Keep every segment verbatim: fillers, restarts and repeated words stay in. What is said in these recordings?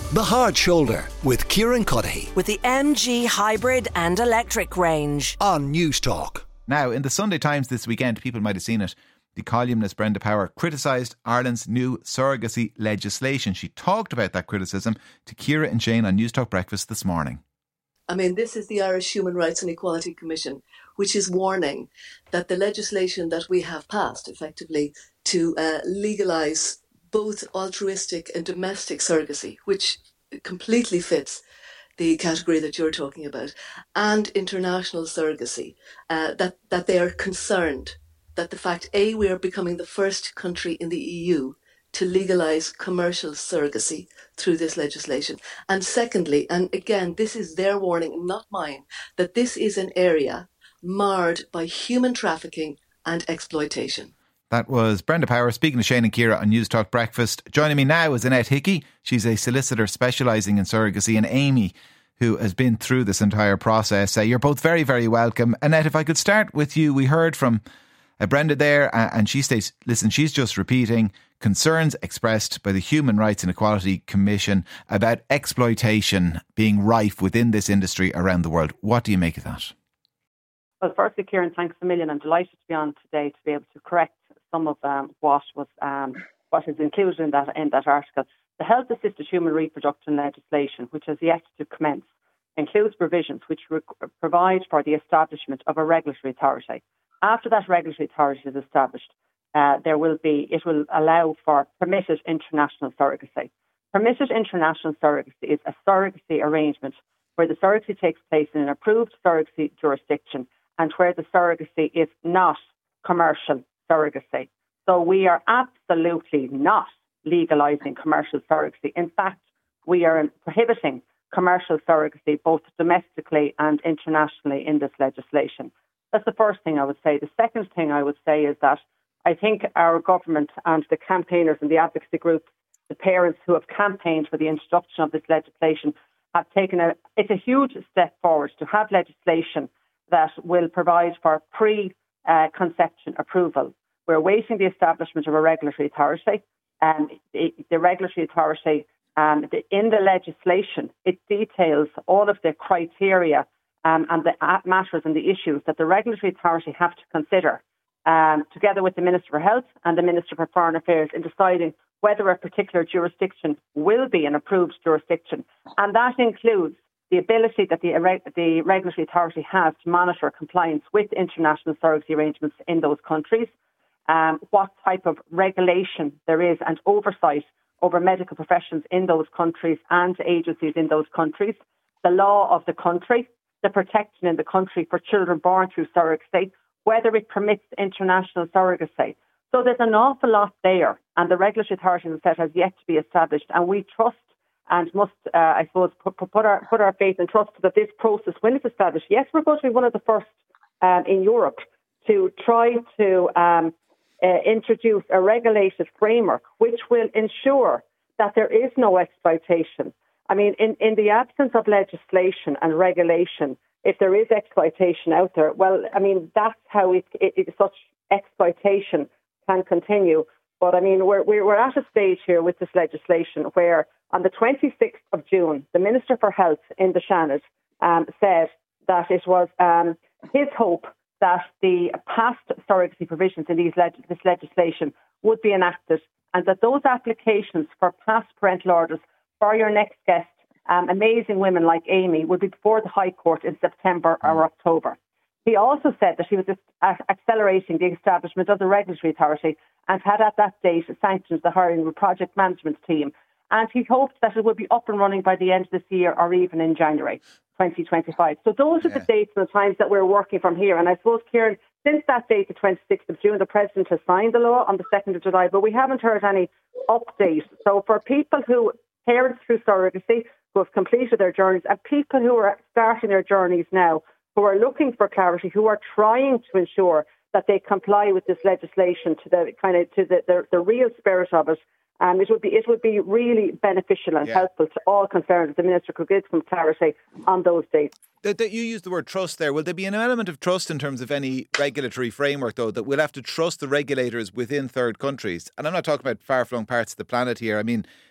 The Hard Shoulder with Kieran Cuddihy with the M G Hybrid and Electric range on News Talk. Now, in the Sunday Times this weekend, people might have seen it, the columnist Brenda Power criticised Ireland's new surrogacy legislation. She talked about that criticism to Ciara and Shane on News Talk Breakfast this morning. I mean, this is the Irish Human Rights and Equality Commission, which is warning that the legislation that we have passed, effectively, to uh, legalise both altruistic and domestic surrogacy, which completely fits the category that you're talking about, and international surrogacy, uh, that, that they are concerned that the fact, A, we are becoming the first country in the E U to legalise commercial surrogacy through this legislation. And secondly, and again, this is their warning, not mine, that this is an area marred by human trafficking and exploitation. That was Brenda Power speaking to Shane and Ciara on News Talk Breakfast. Joining me now is Annette Hickey. She's a solicitor specialising in surrogacy, and Amy, who has been through this entire process. Uh, you're both very, very welcome. Annette, if I could start with you. We heard from uh, Brenda there, uh, and she states, listen, she's just repeating concerns expressed by the Human Rights and Equality Commission about exploitation being rife within this industry around the world. What do you make of that? Well, firstly, Kieran, thanks a million. I'm delighted to be on today to be able to correct some of um, what was um, what is included in that in that article. The Health Assisted Human Reproduction legislation, which has yet to commence, includes provisions which re- provide for the establishment of a regulatory authority. After that regulatory authority is established, uh, there will be it will allow for permitted international surrogacy. Permitted international surrogacy is a surrogacy arrangement where the surrogacy takes place in an approved surrogacy jurisdiction and where the surrogacy is not commercial surrogacy. So we are absolutely not legalising commercial surrogacy. In fact, we are prohibiting commercial surrogacy both domestically and internationally in this legislation. That's the first thing I would say. The second thing I would say is that I think our government and the campaigners and the advocacy groups, the parents who have campaigned for the introduction of this legislation, have taken a, it's a huge step forward to have legislation that will provide for pre-conception approval. We're awaiting the establishment of a regulatory authority. Um, the, the regulatory authority, um, the, in the legislation, it details all of the criteria um, and the matters and the issues that the regulatory authority have to consider, um, together with the Minister for Health and the Minister for Foreign Affairs, in deciding whether a particular jurisdiction will be an approved jurisdiction. And that includes the ability that the, the regulatory authority has to monitor compliance with international surrogacy arrangements in those countries, um, what type of regulation there is and oversight over medical professions in those countries and agencies in those countries, the law of the country, the protection in the country for children born through surrogacy, whether it permits international surrogacy. So there's an awful lot there, and the regulatory authority, as I said, has yet to be established, and we trust and must, uh, I suppose, put, put our put our faith and trust that this process, when it's established, yes, we're going to be one of the first um, in Europe to try to um, uh, introduce a regulated framework which will ensure that there is no exploitation. I mean, in, in the absence of legislation and regulation, if there is exploitation out there, well, I mean, that's how it, it, it such exploitation can continue. But I mean, we're, we're at a stage here with this legislation where on the twenty-sixth of June, the Minister for Health in the Shannon um, said that it was um, his hope that the past surrogacy provisions in these leg- this legislation would be enacted, and that those applications for past parental orders for your next guest, um, amazing women like Amy, would be before the High Court in September or October. He also said that he was accelerating the establishment of the regulatory authority and had at that date sanctioned the hiring of a project management team. And he hoped that it would be up and running by the end of this year or even in January twenty twenty-five. So those are yeah. the dates and the times that we're working from here. And I suppose, Kieran, since that date, the twenty-sixth of June, the President has signed the law on the second of July, but we haven't heard any update. So for people who, parents through surrogacy, who have completed their journeys, and people who are starting their journeys now, who are looking for clarity, who are trying to ensure that they comply with this legislation to the kind of to the, the, the real spirit of it, Um, it would be it would be really beneficial and yeah. helpful to all concerned if the Minister could give some clarity on those dates. That, that you used the word trust there. Will there be an element of trust in terms of any regulatory framework, though, that we'll have to trust the regulators within third countries? And I'm not talking about far-flung parts of the planet here. I mean,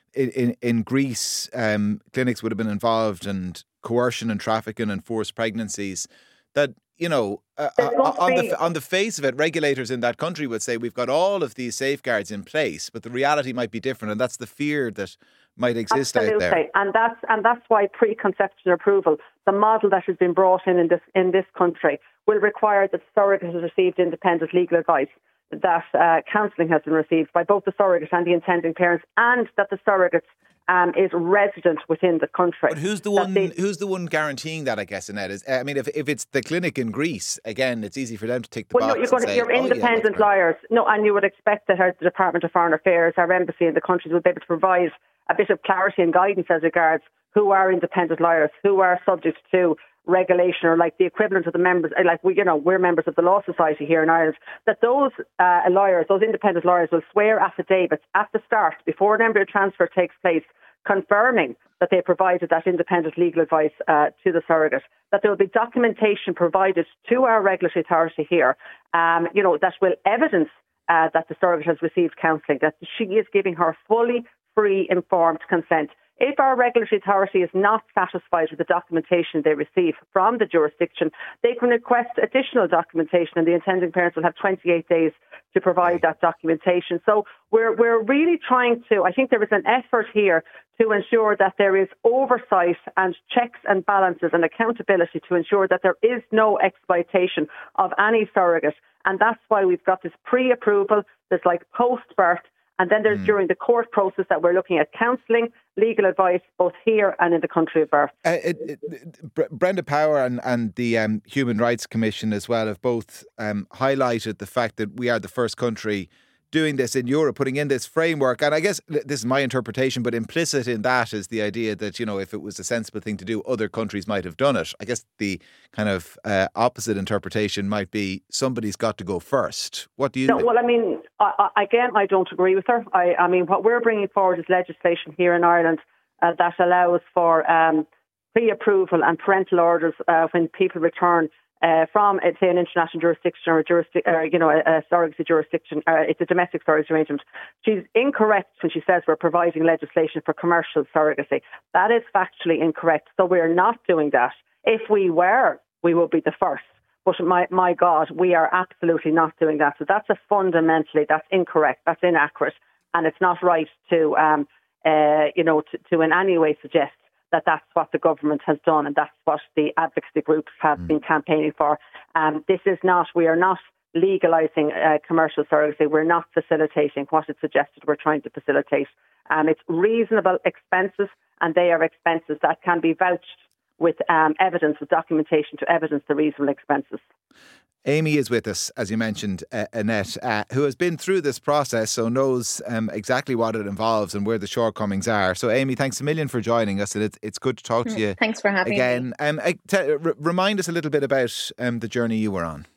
in, in, in Greece, um, clinics would have been involved and coercion and trafficking and forced pregnancies, that, you know, uh, on the on the face of it, regulators in that country would say we've got all of these safeguards in place, but the reality might be different, and that's the fear that might exist Absolutely. out there. And that's and that's why preconception approval, the model that has been brought in in this in this country, will require that the surrogate has received independent legal advice, that uh, counselling has been received by both the surrogate and the intending parents, and that the surrogate Um, is resident within the country. But who's the one? They, who's the one guaranteeing that? I guess, Annette, is. I mean, if if it's the clinic in Greece, again, it's easy for them to tick the well, box. No, you're, going and to, say, you're oh, independent yeah, lawyers. No, and you would expect that our, the Department of Foreign Affairs, our embassy in the countries, would be able to provide a bit of clarity and guidance as regards who are independent lawyers, who are subject to regulation, or like the equivalent of the members, like we, you know, we're members of the Law Society here in Ireland, that those uh, lawyers, those independent lawyers, will swear affidavits at the start before an embryo transfer takes place, confirming that they provided that independent legal advice uh, to the surrogate, that there will be documentation provided to our regulatory authority here, um, you know, that will evidence uh, that the surrogate has received counselling, that she is giving her fully free, informed consent. If our regulatory authority is not satisfied with the documentation they receive from the jurisdiction, they can request additional documentation, and the intending parents will have twenty-eight days to provide that documentation. So we're we're really trying to, I think there is an effort here to ensure that there is oversight and checks and balances and accountability to ensure that there is no exploitation of any surrogate. And that's why we've got this pre-approval, there's like post-birth, and then there's mm. during the court process that we're looking at counselling, legal advice, both here and in the country of birth. Uh, it, it, Brenda Power and, and the um, Human Rights Commission as well have both um, highlighted the fact that we are the first country doing this in Europe, putting in this framework. And I guess this is my interpretation, but implicit in that is the idea that, you know, if it was a sensible thing to do, other countries might have done it. I guess the kind of uh, opposite interpretation might be somebody's got to go first. What do you no, think? Well, I mean, I, I, again, I don't agree with her. I, I mean, what we're bringing forward is legislation here in Ireland uh, that allows for um, pre-approval and parental orders uh, when people return Uh, from, uh, say, an international jurisdiction or a jurisdic- or, you know, a, a surrogacy jurisdiction. Uh, it's a domestic surrogacy arrangement. She's incorrect when she says we're providing legislation for commercial surrogacy. That is factually incorrect. So we're not doing that. If we were, we would be the first. But my, my God, we are absolutely not doing that. So that's a fundamentally, that's incorrect. That's inaccurate. And it's not right to, um, uh, you know, to, to in any way suggest that that's what the government has done and that's what the advocacy groups have mm. been campaigning for. Um, this is not, we are not legalising uh, commercial surrogacy. We're not facilitating what is suggested we're trying to facilitate. Um, it's reasonable expenses, and they are expenses that can be vouched with um, evidence, with documentation to evidence the reasonable expenses. Amy is with us, as you mentioned, uh, Annette, uh, who has been through this process, so knows um, exactly what it involves and where the shortcomings are. So, Amy, thanks a million for joining us, and it's, it's good to talk to you. Thanks for having again. me. Um, t- r- remind us a little bit about um, the journey you were on.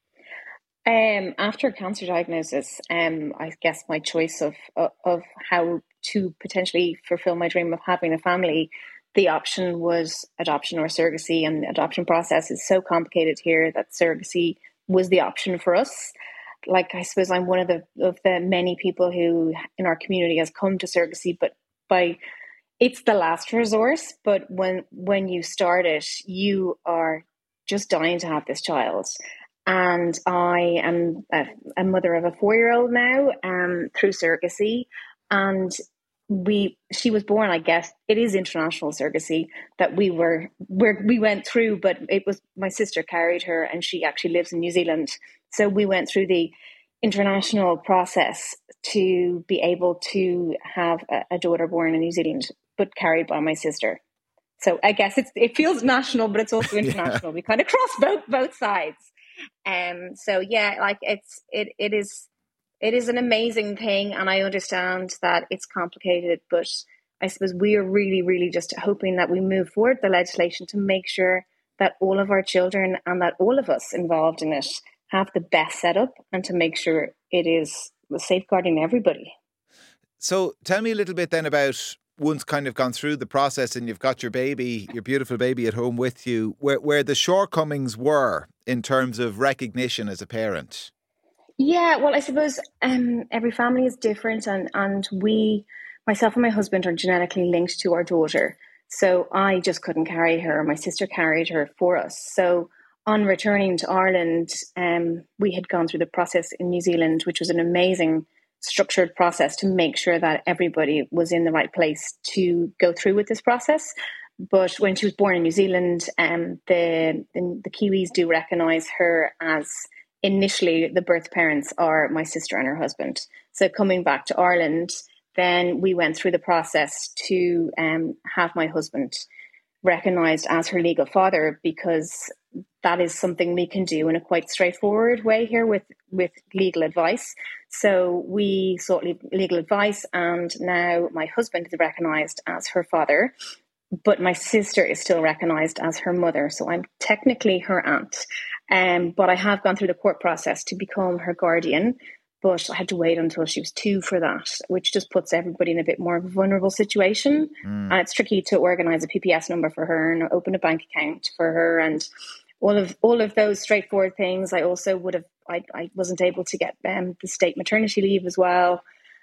Um, after a cancer diagnosis, um, I guess my choice of, of of how to potentially fulfill my dream of having a family, the option was adoption or surrogacy, and the adoption process is so complicated here that surrogacy was the option for us. Like, I suppose I'm one of the of the many people who in our community has come to surrogacy, but by it's the last resource. But when when you start it, you are just dying to have this child. And I am a, a mother of a four-year-old now, um, through surrogacy, and we she was born, I guess it is international surrogacy that we were where we went through, but it was my sister carried her, and she actually lives in New Zealand, so we went through the international process to be able to have a, a daughter born in New Zealand but carried by my sister. So I guess it's it feels national, but it's also international. Yeah. We kind of cross both both sides. Um so yeah, like it's it it is It is an amazing thing, and I understand that it's complicated, but I suppose we are really, really just hoping that we move forward the legislation to make sure that all of our children and that all of us involved in it have the best setup, and to make sure it is safeguarding everybody. So tell me a little bit then about, once kind of gone through the process and you've got your baby, your beautiful baby at home with you, where, where the shortcomings were in terms of recognition as a parent. Yeah, well, I suppose um, every family is different, and, and we, myself and my husband are genetically linked to our daughter. So I just couldn't carry her. My sister carried her for us. So on returning to Ireland, um, we had gone through the process in New Zealand, which was an amazing structured process to make sure that everybody was in the right place to go through with this process. But when she was born in New Zealand, um, the, the the Kiwis do recognise her as initially the birth parents are my sister and her husband. So coming back to Ireland, then we went through the process to um, have my husband recognised as her legal father, because that is something we can do in a quite straightforward way here with, with legal advice. So we sought legal advice, and now my husband is recognised as her father, but my sister is still recognised as her mother. So I'm technically her aunt, um, but I have gone through the court process to become her guardian. But I had to wait until she was two for that, which just puts everybody in a bit more of a vulnerable situation. Mm. And it's tricky to organise a P P S number for her and open a bank account for her, and all of all of those straightforward things. I also would have, I, I wasn't able to get um, the state maternity leave as well,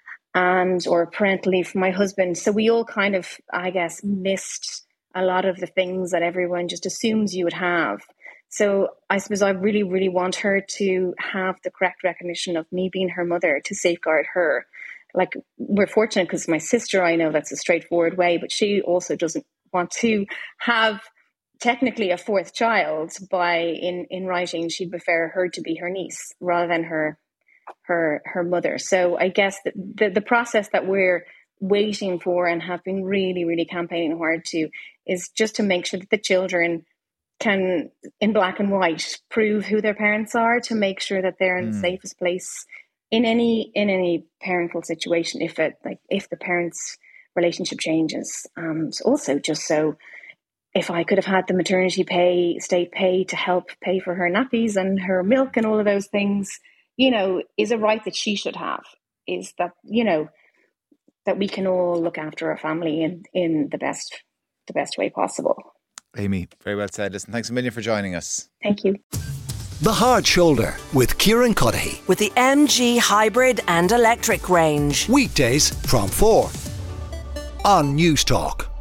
and or parental leave for my husband. So we all kind of, I guess, missed a lot of the things that everyone just assumes you would have. So I suppose I really, really want her to have the correct recognition of me being her mother to safeguard her. Like, we're fortunate because my sister, I know that's a straightforward way, but she also doesn't want to have technically a fourth child. By in, in writing, she'd prefer her to be her niece rather than her her her mother. So I guess that the, the process that we're waiting for and have been really, really campaigning hard to is just to make sure that the children can, in black and white, prove who their parents are, to make sure that they're in mm. the safest place in any in any parental situation. If it like if the parents' relationship changes, and also just so if I could have had the maternity pay, state pay to help pay for her nappies and her milk and all of those things, you know, is a right that she should have. Is that, you know, that we can all look after our family in in the best the best way possible. Amy, very well said. Listen, thanks a million for joining us. Thank you. The Hard Shoulder with Kieran Cuddihy. With the M G hybrid and electric range. Weekdays from four on News Talk.